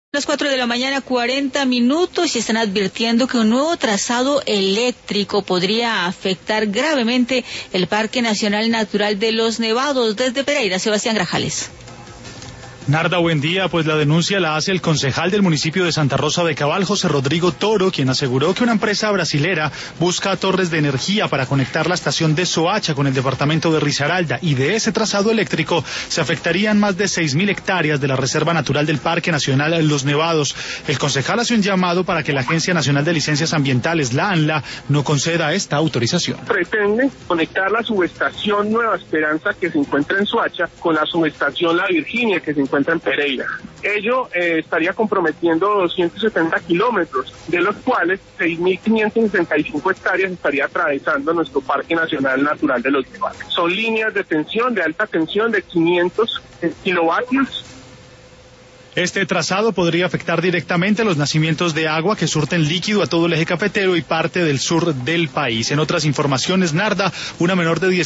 Las 4 de la mañana, 40 minutos, y están advirtiendo que un nuevo trazado eléctrico podría afectar gravemente el Parque Nacional Natural de los Nevados. Desde Pereira, Sebastián Grajales. Narda, buen día. Pues la denuncia la hace el concejal del municipio de Santa Rosa de Cabal, José Rodrigo Toro, quien aseguró que una empresa brasilera busca torres de energía para conectar la estación de Soacha con el departamento de Risaralda, y de ese trazado eléctrico se afectarían más de 6.000 hectáreas de la Reserva Natural del Parque Nacional Los Nevados. El concejal hace un llamado para que la Agencia Nacional de Licencias Ambientales, la ANLA, no conceda esta autorización. Pretende conectar la subestación Nueva Esperanza, que se encuentra en Soacha, con la subestación La Virginia, que se encuentra en Pereira. Ello estaría comprometiendo 270 kilómetros, de los cuales 6.565 hectáreas estaría atravesando nuestro Parque Nacional Natural de los Nevados. Son líneas de tensión, de alta tensión, de 500 kilovatios. Este trazado podría afectar directamente los nacimientos de agua que surten líquido a todo el eje cafetero y parte del sur del país. En otras informaciones, Narda, una menor de 10